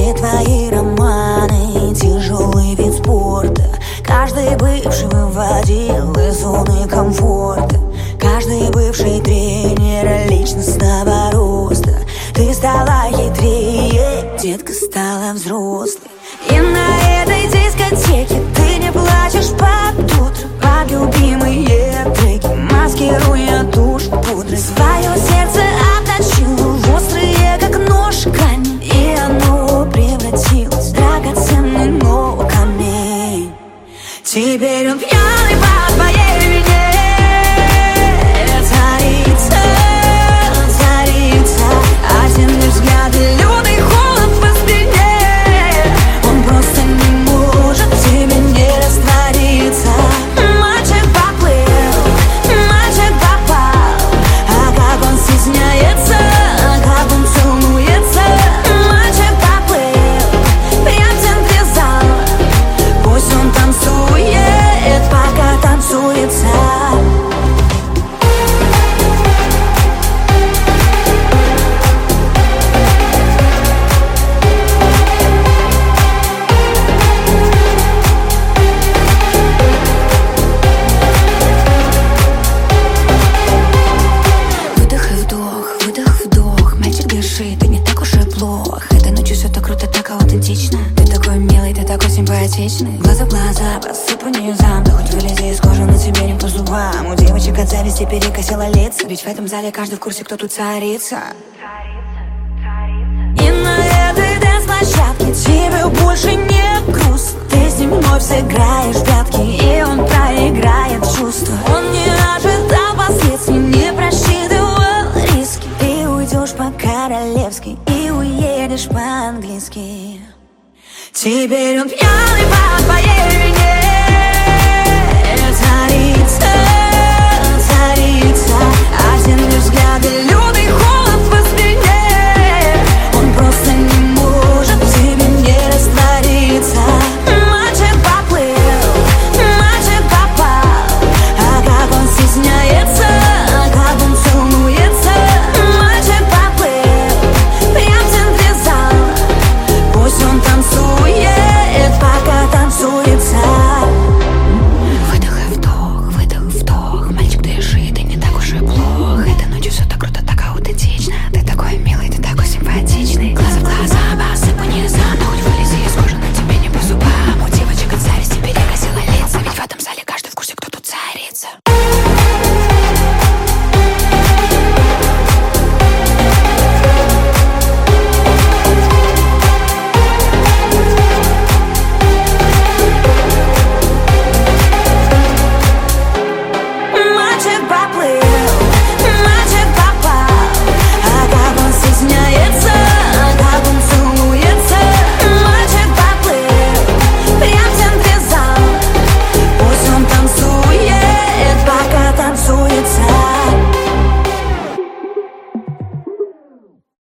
Все твои романы, тяжелый вид спорта. Каждый бывший выводил из зоны комфорта. Каждый бывший тренер личностного роста. Ты стала хитрее, детка стала взрослой. И на этой дискотеке ты не плачешь под утро, под любимые треки, маскируя тушь пудрой. Свое сердце обточила в острые, как нож, камень, и оно превратилось в драгоценный, но камень. Теперь он пьяный по твоей вине. Царица, царица, один лишь взгляд и лютый холод по спине. Он просто не может в тебе не раствориться. Мальчик поплыл, мальчик попал. А как он стесняется, а как он целуется. Мальчик поплыл, прям в центре зала. Пусть он танцует, пока танцуется. Выдох-вдох, мальчик дыши, ты не так уж и плох. Этой ночью все так круто, так аутентично. Ты такой милый, ты такой симпатичный. Глаза в глаза, посыпу низам. Да хоть вылези из кожи, на тебе не по зубам. У девочек от зависти перекосило лица. Ведь в этом зале каждый в курсе, кто тут царица. И на этой дэнс-площадке тебе больше не грустно. Ты с ним вновь сыграешь в прятки, и он проиграет чувства. Он не ожидал последствий, не просчитывал риски. Ты уйдешь по-королевски и уедешь по-английски. Теперь он пьяный по твоей